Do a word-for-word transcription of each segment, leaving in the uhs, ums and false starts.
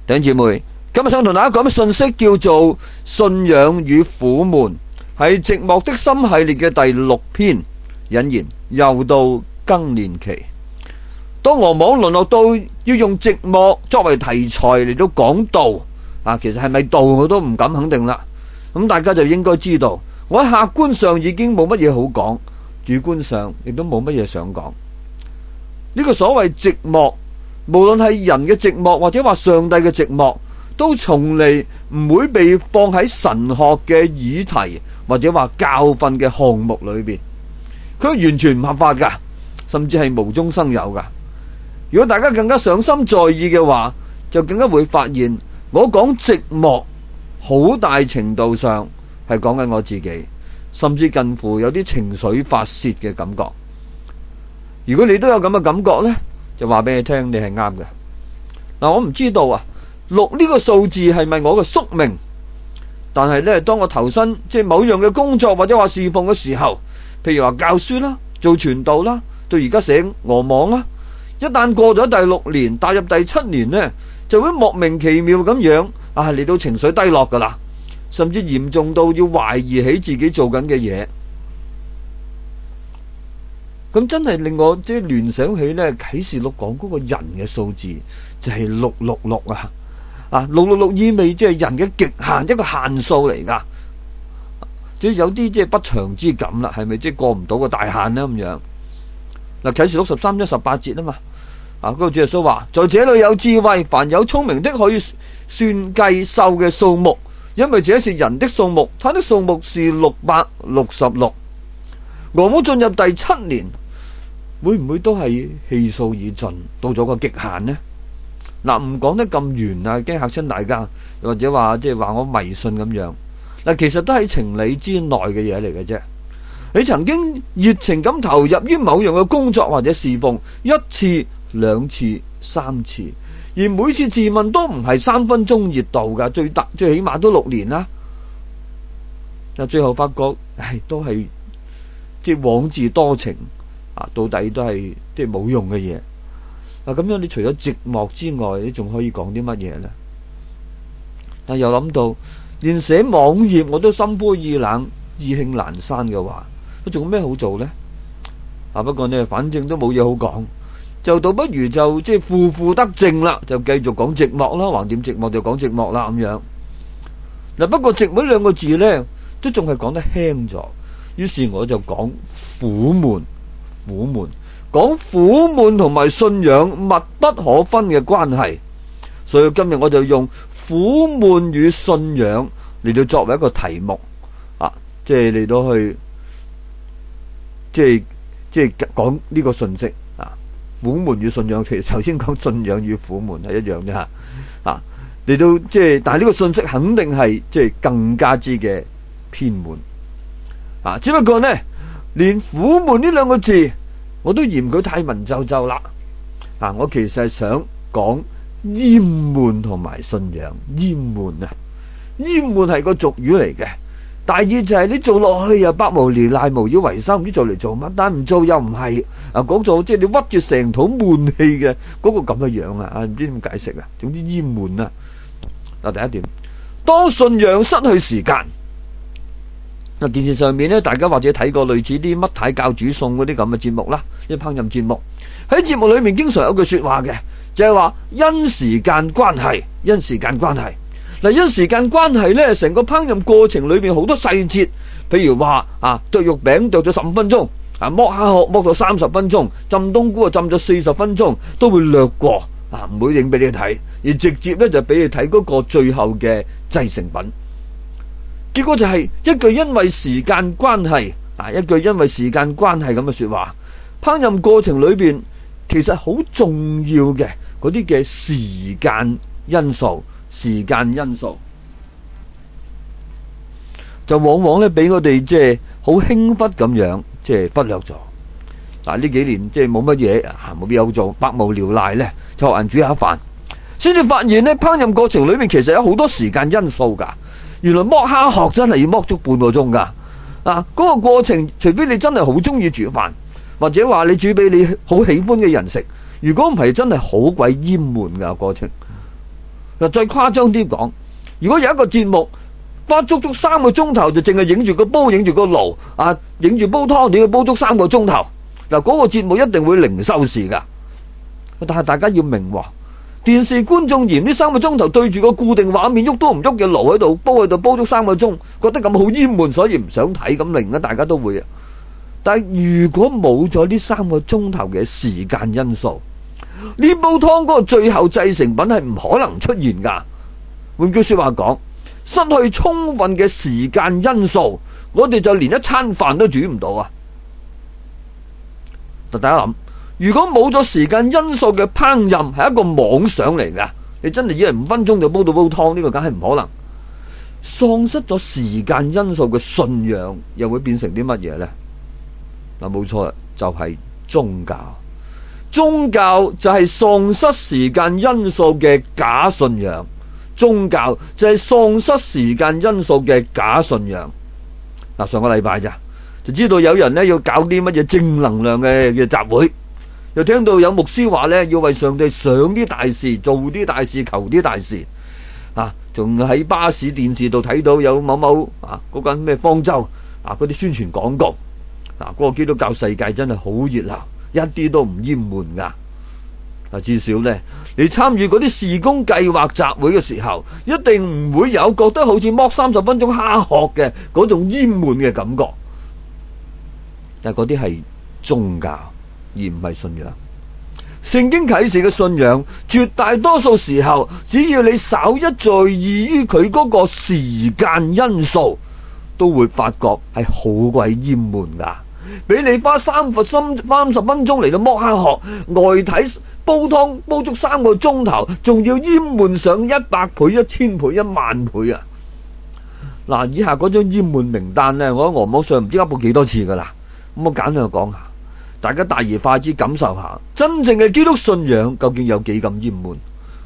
弟兄姊妹，今日想同大家講嘅信息叫做信仰與苦悶，係寂寞的心系列嘅第六篇。引言，又到更年期，當俄網淪落到要用寂寞作為題材嚟到講道啊，其實係咪道我都唔敢肯定啦。咁大家就應該知道，我喺客觀上已經冇乜嘢好講，主觀上亦都冇乜嘢想講。呢個所謂寂寞，無論係人嘅寂寞或者話上帝嘅寂寞，都從嚟唔會被放喺神學嘅議題或者話教訓嘅項目裏邊，佢完全唔合法噶，甚至係無中生有噶。如果大家更加上心在意嘅話，就更加會發現我講寂寞好大程度上係講緊我自己，甚至近乎有啲情緒發洩嘅感覺。如果你都有咁嘅感覺呢，就話俾你聽，你係啱嘅。嗱，我唔知道啊，六呢個數字係咪我嘅宿命？但係呢，當我投身即係某樣嘅工作或者話侍奉嘅時候，譬如話教書啦、做傳道啦，到而家寫俄網啦，一旦過咗第六年，踏入第七年呢，就會莫名其妙咁樣啊嚟到情緒低落噶啦，甚至嚴重到要懷疑起自己做緊嘅嘢。咁真係令我即係聯想起呢啟示錄講嗰個人嘅數字就係六六六啊！啊，六六六意味即係人嘅極限，一個限數嚟噶，即係有啲即係不祥之感啦，係咪即係過唔到個大限呢？咁樣嗱，啟示錄十三章十八節啊嘛，啊嗰個主耶穌話：在這裏有智慧，凡有聰明的可以算計獸嘅數目，因為這是人的數目，它的數目是六百六十六。俄網進入第七年，會唔會都係氣數已盡，到咗個極限呢？嗱，唔講得咁圓啊，驚嚇親大家，或者話即係話我迷信咁樣。嗱，其實都係情理之內嘅嘢嚟嘅啫。你曾經熱情咁投入於某樣嘅工作或者侍奉，一次、兩次、三次，而每次自問都唔係三分鐘熱度噶，最大最起碼都六年啦。嗱，最後發覺，唉，都係即係枉自多情啊，到底都係即係冇用嘅嘢。嗱，咁樣你除咗寂寞之外，你仲可以講啲乜嘢呢？但又諗到，連寫網頁我都心灰意冷、意興闌珊嘅話，我仲有咩好做呢？啊，不過呢，反正都冇嘢好講，就倒不如就即係負負得正啦，就繼續講寂寞啦，橫掂寂寞就講寂寞啦咁樣。嗱，不過寂寞兩個字呢，都仲係講得輕咗，於是我就講苦悶，苦悶。講苦悶同埋信仰密不可分嘅關係，所以今日我就用苦悶與信仰嚟到作為一個題目啊，即係嚟到去即係即係講呢個信息啊。苦悶與信仰，其實頭先講信仰與苦悶係一樣啫吓啊，嚟到即係，但係呢個信息肯定係即係更加之嘅偏門啊。只不過呢，連苦悶呢兩個字，我都嫌佢太文縐縐啦，啊！我其實係想講厭悶同埋信仰。厭悶啊，厭悶係個俗語嚟嘅，大意就係你做落去又百無聊賴、無以為生，唔知做嚟做乜，但唔做又唔係啊，講做即係你屈住成肚悶氣嘅嗰個咁嘅樣啊，啊唔知點解釋啊，總之厭悶啊。嗱，第一點，當信仰失去時間。嗱，電視上面咧，大家或者睇過類似啲乜太教煮餸嗰啲咁嘅節目啦，啲烹飪節目。喺節目裏面經常有句說話嘅，就係話因時間關係，因時間關係。嗱，因時間關係咧，成個烹飪過程裏面好多細節，譬如話啊，剁肉餅剁咗十五分鐘，啊剝蝦殼剝咗三十分鐘，浸冬菇啊浸咗四十分鐘，都會略過啊，唔會影俾你睇，而直接咧就俾你睇嗰個最後嘅製成品。結果就係一句因為時間關係啊，一句因為時間關係咁嘅說話。烹飪過程裏邊其實好重要嘅嗰啲嘅時間因素，時間因素就往往咧俾我哋即係好輕忽咁樣即係忽略咗。嗱，呢幾年即係冇乜嘢啊，冇必要做，百無聊賴咧，就學人煮下飯，先至發現咧烹飪過程裏面其實有好多時間因素噶。原來剝蝦殼真係要剝足半個鐘噶，啊，嗰個過程，除非你真係好中意煮飯，或者話你煮俾你好喜歡嘅人食，如果唔係真係好鬼厭悶噶過程。 嗱，再誇張啲講，如果有一個節目花足足三個鐘頭就淨係影住個煲、影住個爐啊，影住煲湯，你要煲足三個鐘頭，嗱，嗰個節目一定會零收視噶。但係大家要明喎，電視觀眾嫌呢三個鐘頭對住個固定畫面喐都唔喐嘅爐喺度煲喺度煲足三個鐘，覺得咁好厭悶，所以唔想睇，咁令啊大家都會啊。但係如果冇咗呢三個鐘頭嘅時間因素，呢煲湯嗰個最後製成品係唔可能出現噶。換句說話講，失去充分嘅時間因素，我哋就連一餐飯都煮唔到啊！大家諗，如果冇咗時間因素嘅烹飪係一個妄想嚟噶，你真係以為五分鐘就煲到煲湯，呢個梗係唔可能。喪失咗時間因素嘅信仰又會變成啲乜嘢呢？嗱，冇錯啦，就係宗教。宗教就係喪失時間因素嘅假信仰，宗教就係喪失時間因素嘅假信仰。嗱，上個禮拜咋就知道有人咧要搞啲乜嘢正能量嘅嘅集會，又聽到有牧師話咧要為上帝想啲大事，做啲大事，求啲大事啊！仲喺巴士電視度睇到有某某啊嗰間咩方舟啊嗰啲宣傳廣告啊，嗰個基督教世界真係好熱鬧，一啲都唔厭悶噶。啊，至少呢，你參與嗰啲事工計劃集會嘅時候，一定唔會有覺得好似剝三十分鐘蝦殼嘅嗰種厭悶嘅感覺。但係嗰啲係宗教，而唔係信仰。聖經啟示嘅信仰，絕大多數時候，只要你稍一在意於佢嗰個時間因素，都會發覺係好鬼厭悶噶。俾你花三十三十分鐘嚟到剝蝦殼，外體煲湯煲足三個鐘頭，仲要厭悶上一百倍、一千倍、一萬倍啊！嗱，以下嗰張厭悶名單呢，我喺俄網上唔知噏過幾多次噶啦。咁我簡單講下，大家大而化之感受下，真正嘅基督信仰究竟有幾咁厭悶？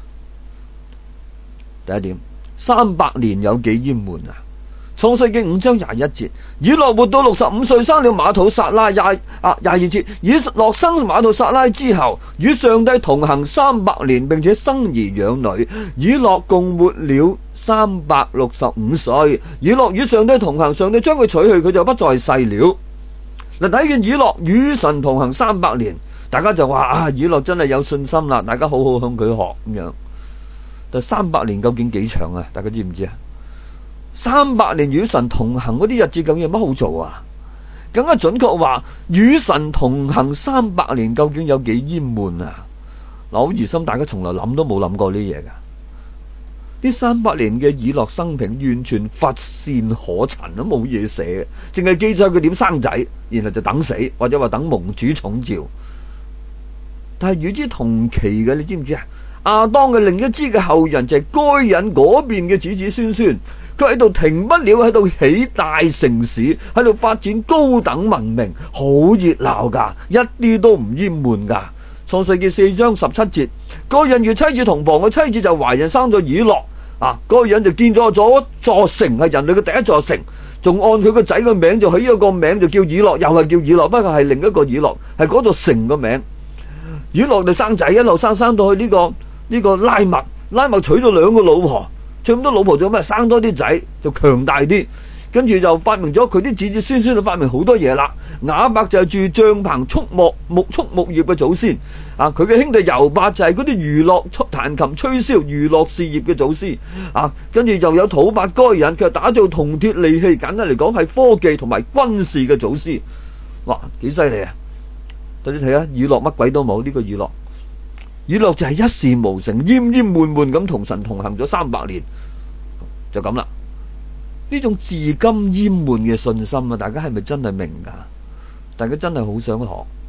第一點，三百年有幾厭悶啊？創世記五章廿一節，以諾活到六十五歲，生了馬土撒拉。廿啊廿二節，以諾生馬土撒拉之後，與上帝同行三百年，並且生兒養女。以諾共活了三百六十五歲。以諾與上帝同行，上帝將佢取去，佢就不再世了。嗱，睇見以諾與神同行三百年，大家就話啊，以諾真係有信心啦，大家好好向佢學咁樣。但三百年究竟幾長啊？大家知唔知啊？三百年與神同行嗰啲日子究竟有乜好做啊？更加準確話，與神同行三百年究竟有幾厭悶啊？嗱，好疑心大家從來諗都冇諗過呢嘢噶。呢三百年嘅以諾生平完全乏善可陳，都冇嘢寫，淨係記載佢點生仔，然後就等死，或者話等蒙主寵召。但係與之同期嘅，你知唔知啊？亞當嘅另一支嘅後人就係該隱嗰邊嘅子子孫孫。佢喺度停不了，喺度起大城市，喺度發展高等文明，好熱鬧噶，一啲都唔厭悶噶。創世記四章十七節，該隱與妻子同房，個妻子就懷孕生咗以諾啊，該隱就建咗咗座城，係人類嘅第一座城，仲按佢個仔個名就起咗個名就叫以諾，又係叫以諾，不過係另一個以諾，係嗰座城個名。以諾就生仔，一路生生到去呢、這個呢、這個拉麥，拉麥娶咗兩個老婆。娶咁多老婆做咩？生多啲仔就強大啲，跟住就發明咗佢啲子子孫孫就發明好多嘢啦。雅伯就係住帳棚畜牧牧畜牧業嘅祖先啊，佢嘅兄弟猶伯就係嗰啲娛樂彈琴吹簫娛樂事業嘅祖先啊，跟住就有土伯該隱，佢打造銅鐵利器，簡單嚟講係科技同埋軍事嘅祖師。哇，幾犀利啊！大家睇下，以諾乜鬼都冇，呢、這個以諾。以諾就係一事無成，厭厭悶悶咁同神同行咗三百年，就咁啦。呢種至今厭悶嘅信心啊，大家係咪真係明噶？大家真係好想學。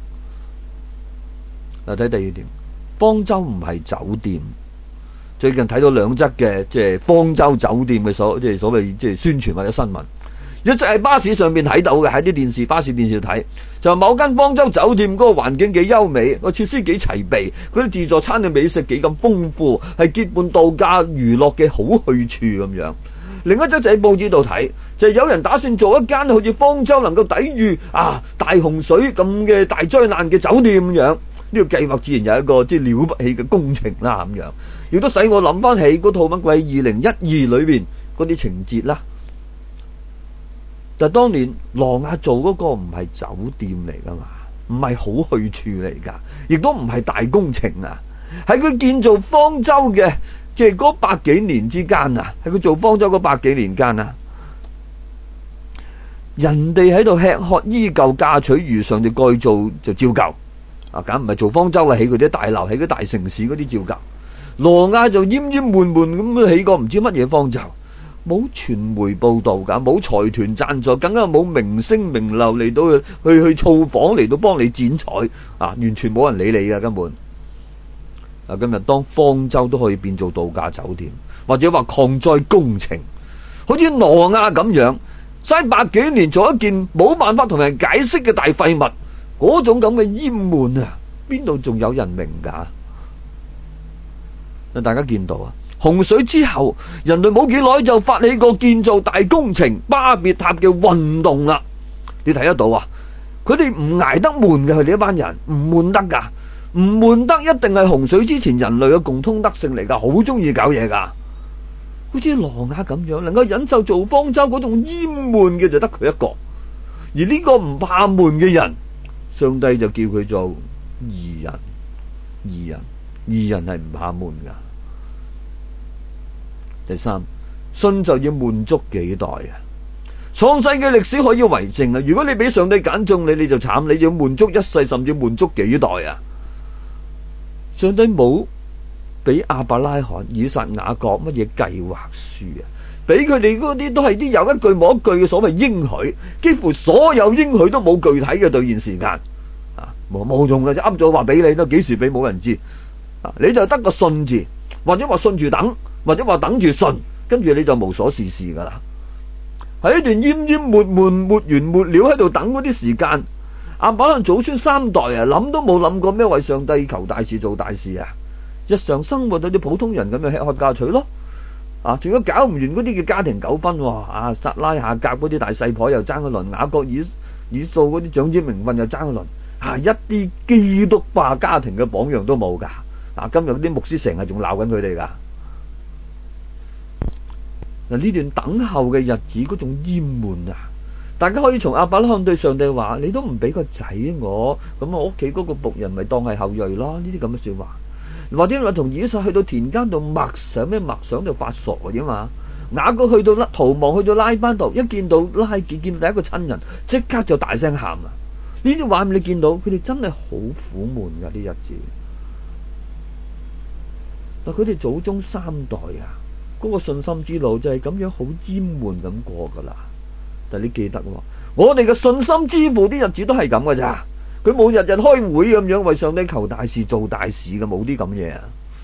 嗱，睇第二點，方舟唔係酒店。最近睇到兩則嘅即係方舟酒店嘅所即係所謂即係宣傳或者新聞。一直喺巴士上面睇到嘅，喺啲電視巴士電視度睇，就某間方舟酒店嗰個環境幾優美，個設施幾齊備，嗰啲自助餐嘅美食幾咁豐富，係結伴度假娛樂嘅好去處咁樣。另一則就喺報紙度睇，就係有人打算做一間好似方舟能夠抵禦啊大洪水咁嘅大災難嘅酒店咁樣。呢個計劃自然有一個即係了不起嘅工程啦咁樣。 亦都使我諗翻起嗰套乜鬼二零一二裏邊嗰啲情節啦。但係當年挪亞做嗰個唔係酒店嚟噶嘛，唔係好去處嚟噶，亦都唔係大工程啊，喺佢建造方舟嘅即係嗰百幾年之間啊，喺佢做方舟嗰百幾年間啊，人哋喺度吃喝依舊，嫁娶如常，就該做就照舊啊，梗唔係做方舟啦，起嗰啲大樓，起嗰大城市嗰啲照舊。挪亞就奄奄悶悶咁起個唔知乜嘢方舟，冇傳媒報道噶，冇財團贊助，更加冇明星名流嚟到去去去造訪嚟到幫你剪彩啊，完全冇人理你噶根本。啊，今日當方舟都可以變做度假酒店，或者話抗災工程，好似挪亞咁樣，嘥百幾年做一件冇辦法同人解釋嘅大廢物，嗰種咁嘅淹悶啊，邊度仲有人明噶？大家見到啊，洪水之後，人類冇幾耐就發起個建造大工程巴別塔嘅運動啦。你睇得到啊？佢哋唔捱得悶嘅，佢哋一班人唔悶得噶，唔悶得一定係洪水之前人類嘅共通德性嚟噶，好中意搞嘢噶。好似挪亞咁樣，能夠忍受做方舟嗰種淹悶嘅就得佢一個，而呢個唔怕悶嘅人，上帝就叫佢做義人。義人，義人係唔怕悶噶。第三，信就要滿足幾代啊！創世嘅歷史可以為證啊！如果你俾上帝揀中你，你就慘，你要滿足一世，甚至滿足幾代啊！上帝冇俾亞伯拉罕、以撒、雅各乜嘢計劃書啊，俾佢哋嗰啲都係啲有一句冇一句嘅所謂應許，幾乎所有應許都冇具體嘅兌現時間啊，冇冇用嘅，就噏咗話俾你，都幾時俾冇人知啊！你就得個信字，或者話信住等，或者話等住信，跟住你就無所事事噶啦。喺一段奄奄悶悶、沒完沒了喺度等嗰啲時間，亞伯拉罕祖孫三代啊，諗都冇諗過咩為上帝求大事做大事啊！日常生活對啲普通人咁樣吃喝嫁娶咯，啊，仲有搞唔完嗰啲嘅家庭糾紛，啊，撒拉夏甲嗰啲大細婆又爭一輪，雅各以以掃嗰啲長子名分又爭一輪，啊，一啲基督化家庭嘅榜樣都冇噶。嗱，今日啲牧師成日仲鬧緊佢哋噶。嗱，呢段等候嘅日子嗰種淹悶啊，大家可以從亞伯拉罕對上帝話：你都唔俾個仔我，咁我屋企嗰個僕人咪當係後裔咯。呢啲咁嘅說話，或者話同以撒去到田間度默想咩默想就發傻嘅嘛。雅各去到逃亡去到拉班度，一見到拉結見到第一個親人，即刻就大聲喊啊！呢啲畫面你見到佢哋真係好苦悶噶啲日子。但佢哋祖宗三代啊，嗰個信心之路就係咁樣好淹悶咁過噶啦。但係你記得喎，我哋嘅信心之父啲日子都係咁噶咋，佢冇日日開會咁樣為上帝求大事做大事嘅，冇啲咁嘢啊。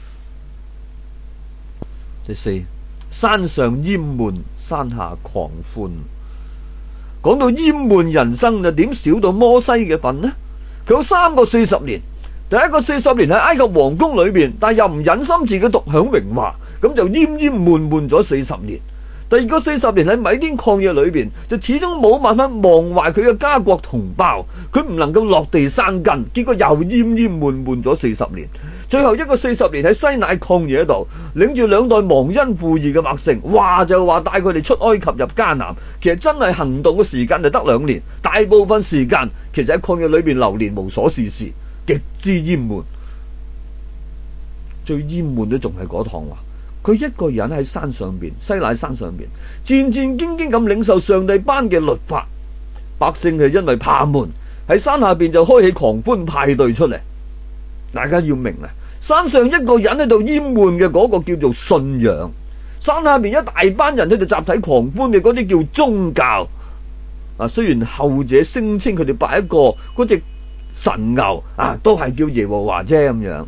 第四，山上淹悶，山下狂歡。講到淹悶人生就點少到摩西嘅份呢？佢有三個四十年。第一個四十年喺埃及皇宮裏邊，但又唔忍心自己獨享榮華，咁就奄奄悶悶咗四十年。第二個四十年喺米甸曠野裏邊，就始終冇辦法忘懷佢嘅家國同胞，佢唔能夠落地生根，結果又奄奄悶悶咗四十年。最後一個四十年喺西乃曠野度，領住兩代忘恩負義嘅百姓，話就話帶佢哋出埃及入迦南，其實真係行動嘅時間就得兩年，大部分時間其實喺曠野裏邊流連無所事事。極之淹悶，最淹悶都仲係嗰趟話，佢一個人喺山上邊，西乃山上邊，戰戰兢兢咁領受上帝頒嘅律法，百姓係因為怕悶，喺山下邊就開起狂歡派對出嚟。大家要明啊，山上一個人喺度淹悶嘅嗰個叫做信仰，山下邊一大班人喺度集體狂歡嘅嗰啲叫宗教。啊，雖然後者聲稱佢哋拜一個嗰隻神牛啊，都係叫耶和華啫咁樣。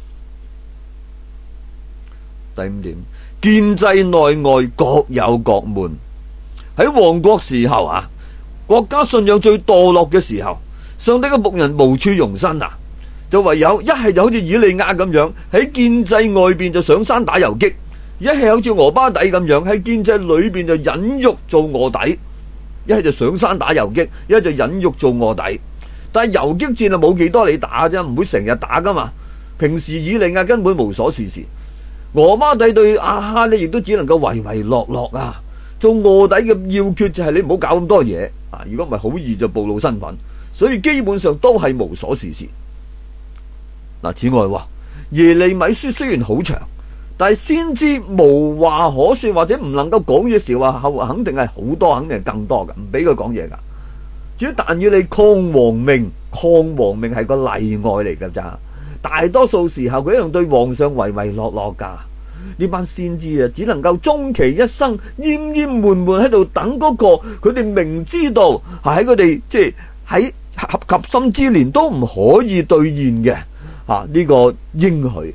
第五點，建制內外各有各悶。喺亡國時候啊，國家信仰最墮落嘅時候，上帝嘅僕人無處容身啊，就唯有一係就好似以利亞咁樣喺建制外邊就上山打游擊，一係好似俄巴底咁樣喺建制裏邊就忍辱做臥底，一係就上山打游擊，一係就忍辱做臥底。但係游擊戰啊冇幾多你打啫，唔會成日打噶嘛。平時以利亞根本無所事事， 俄媽底對亞哈呢亦都只能夠唯唯諾諾啊。做臥底嘅要訣就係你唔好搞咁多嘢啊！如果唔係好易就暴露身份，所以基本上都係無所事事。嗱，此外喎，耶利米書雖然好長，但係先知無話可說或者唔能夠講嘢時話後肯定係好多，肯定係更多嘅，唔俾佢講嘢噶。至於但以理抗王命，抗王命係個例外嚟噶咋，大多數時候佢一樣對皇上唯唯諾諾噶。呢班先知啊，只能夠終其一生奄奄悶悶喺度等嗰個佢哋明知道係喺佢哋即係喺合及心之年都唔可以兌現嘅啊呢個應許。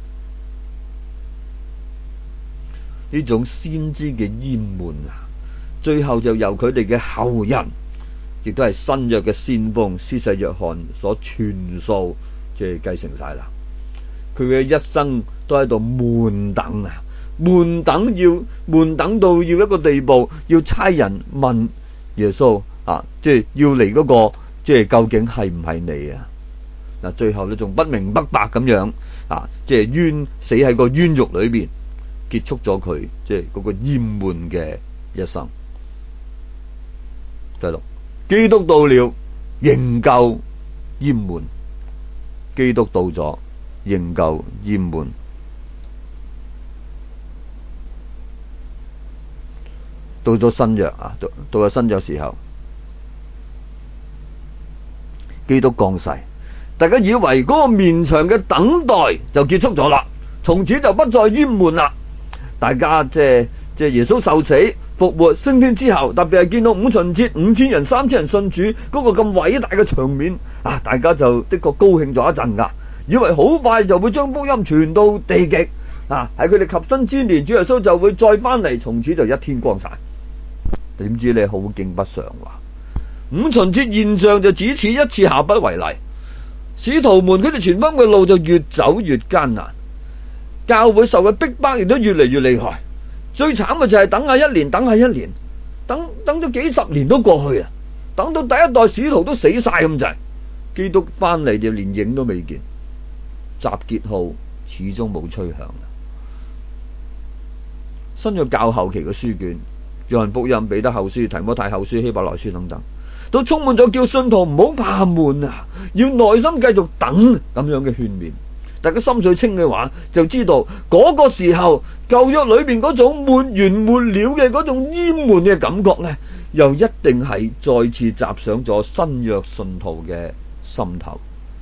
呢種先知嘅奄悶啊，最後就由佢哋嘅後人，亦都係新約嘅先鋒施洗約翰所傳授，即係繼承晒啦。佢嘅一生都喺度悶等啊，悶等要悶等到要一個地步，要差人問耶穌啊，即係要嚟嗰個，即係究竟係唔係你啊？嗱，最後咧仲不明不白咁樣啊，即係冤死喺個冤獄裏邊，結束咗佢即係嗰個厭悶嘅一生。第六，基督到了，仍舊厭悶。基督到咗，仍舊厭悶。到咗新約啊，到到咗新約時候，基督降世，大家以為嗰個綿長嘅等待就結束咗啦，從此就不再厭悶啦。大家即係即係耶穌受死、復活、升天之後，特別係見到五旬節五千人、三千人信主嗰個咁偉大嘅場面啊，大家就的確高興咗一陣噶，以為好快就會將福音傳到地極啊，喺佢哋及身之年，主耶穌就會再翻嚟，從此就一天光晒。點知你好景不常話，五旬節現象就只此一次，下不為例。使徒們佢哋傳福音嘅路就越走越艱難，教會受嘅逼迫亦都越嚟越厲害。最慘嘅就係等下一年，等下一年，等等咗幾十年都過去啊！等到第一代使徒都死晒咁滯，基督翻嚟就連影都未見，集結號始終冇吹響。新約較後期嘅書卷，約翰福音、彼得後書、提摩太後書、希伯來書等等，都充滿咗叫信徒唔好怕悶啊，要耐心繼續等咁樣嘅勸勉。大家心水清嘅話，就知道嗰個時候舊約裏邊嗰種沒完沒了嘅嗰種厭悶嘅感覺呢，又一定係再次襲上咗新約信徒嘅心頭。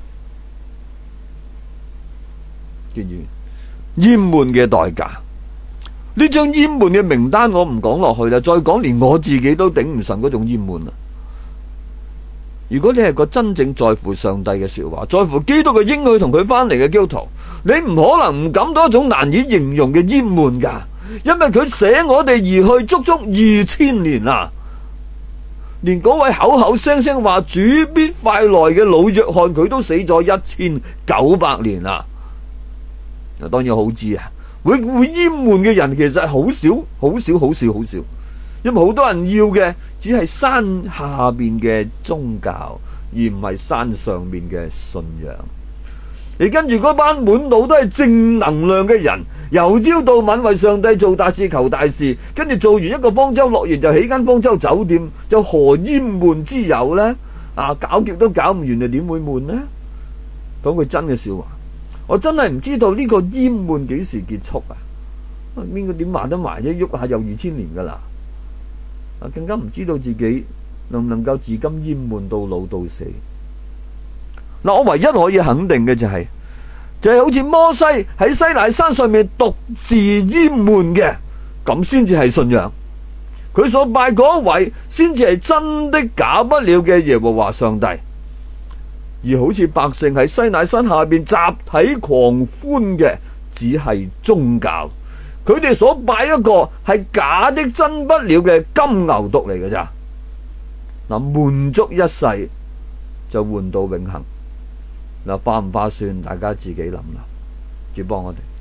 記住厭悶嘅代價，呢張厭悶嘅名單我唔講落去啦，再講連我自己都頂唔順嗰種厭悶啦。如果你係個真正在乎上帝嘅說話，在乎基督嘅應許同佢翻嚟嘅基督徒，你唔可能唔感到一種難以形容嘅厭悶噶，因為佢捨我哋而去足足二千年啦。連嗰位口口聲聲話主必快來嘅老約翰，佢都死咗一千九百年啦。當然好知啊，會會厭悶嘅人其實係好少，好少，好少，好少。因為好多人要嘅只係山下邊嘅宗教，而唔係山上面嘅信仰。你跟住嗰班滿腦都係正能量嘅人，由朝到晚為上帝做大事求大事，跟住做完一個方舟樂園就起間方舟酒店，就何厭悶之有呢？啊，搞極都搞唔完，就點會悶呢？講句真嘅笑話，我真係唔知道呢個厭悶幾時結束啊！邊個點話得埋啫？喐下又二千年噶啦！啊，更加唔知道自己能唔能夠至今厭悶到老到死。嗱，我唯一可以肯定嘅就係、是，就係、是、好似摩西喺西奈山上面獨自厭悶嘅，咁先至係信仰。佢所拜嗰一位，先至係真的假不了嘅耶和華上帝。而好似百姓喺西奈山下邊集體狂歡嘅，只係宗教。佢哋所拜一個係假的真不了嘅金牛犢嚟嘅咋。嗱，悶足一世就換到永恆。嗱，化唔化算，大家自己諗啦。主幫我哋。